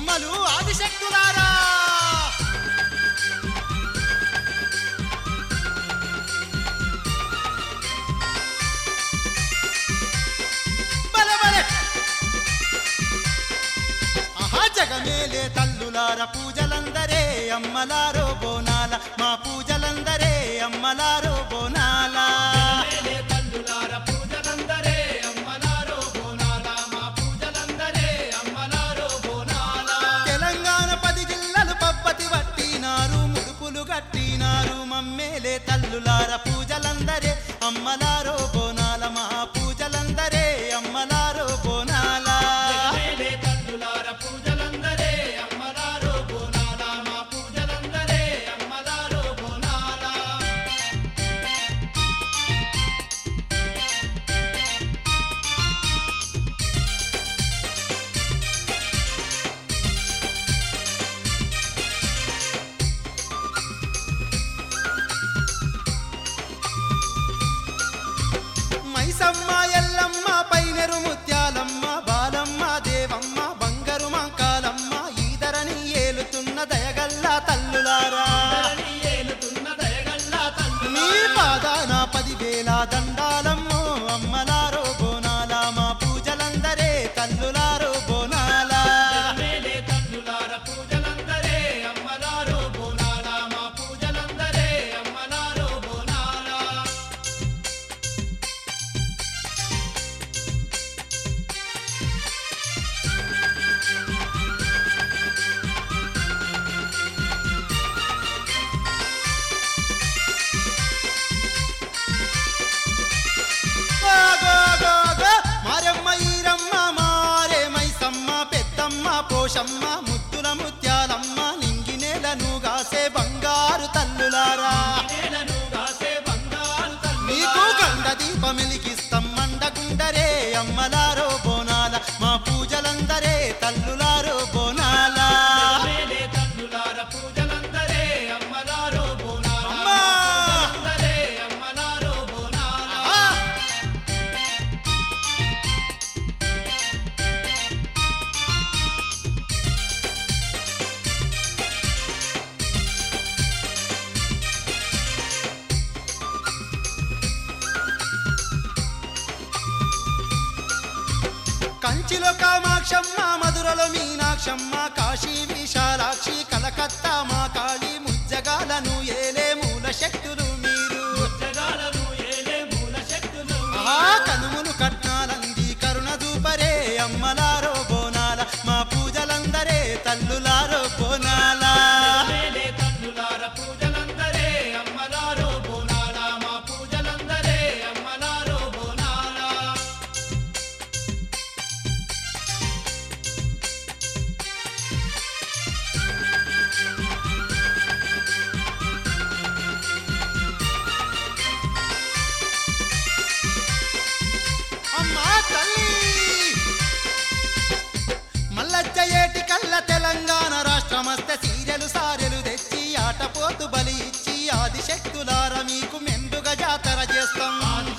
అమ్మలు ఆదిశక్తులారా బలబలే ఆహా జగమేలే తల్లులార పూజలందరే అమ్మలారో బోనాల మా పూజలందరే అమ్మలారో బోనాల కట్టినారు మమ్మేలే తల్లులార పూజలందరే అమ్మలారో బోనాల మా పూజలందరే అమ్మలారో బోనాల తల్లులార పూజలందరే అమ్మలారో బోనాల మా పూజలందరే అమ్మలారో బోనాల మైసమ్మ ఎల్లమ్మ పైనెరు ముత్యాలమ్మ బాలమ్మ దేవమ్మ బంగారు మంకాలమ్మ ఈదరని ఏలుతున్న దయగల్ల తల్లులారా నీ పాదాన 10,000 దండాలమ్మో అమ్మలారో బోనాల మా పూజలందరే తల్లులారో బోనాల తల్లులార పూజలందరే అమ్మలారో బోనాల మా పూజలందరే అమ్మలారో బోనాల మారమ్మ ఈరమ్మ మారే మైసమ్మ పెద్దమ్మ పోషమ్మ ముద్దుల ముత్యాలమ్మ నింగినేలను గాసే బంగారు తల్లులారా నీకు గండ దీపమెలిగిస్తాం మండగుండరే అమ్మలారో బోనాల మా పూజలందరే తల్లులారో బోనాల తల్లులార పూజలందరే అమ్మలారో బోనాల అమ్మలారో బోనాల కంచిలో కామాక్షమ్మ మధురలో మీనాక్షమ్మ కాశీ విశాలాక్షి కలకత్తా మా కాళీ ముజ్జగాలను ఏలే మూల శక్తులు మీరు కనుములు కట్నాలంది కరుణ దూపరే అమ్మలారో బోనాల మా పూజలందరే తల్లులారో బోనాల తల్లులార పూజలందరే అమ్మలారో బోనాల మా పూజలందరే అమ్మలారో బోనాల అమ్మా తల్లి మల్లజ్జ ఏటి కల్ల తెలంగాణ రాష్ట్రమస్తే సీరెలు సారెలు తెచ్చి ఆటపోతు బలి ఇచ్చి ఆదిశక్తులార మీకు మెండుగా జాతర చేస్తాం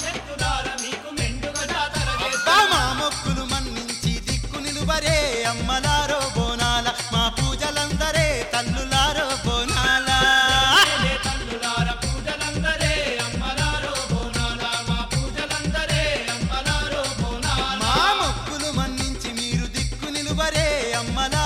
అబ్బా మా మొక్కులు మన్నించి దిక్కు నిలువరే అమ్మలారో బోనాల మా పూజలందరే తల్లులారో బోనాల తల్లులార పూజలందరే అమ్మలారో బోనాల మా పూజలందరే అమ్మలారో బోనాల మా మొక్కులు మన్నించి మీరు దిక్కు నిలువరే అమ్మలారో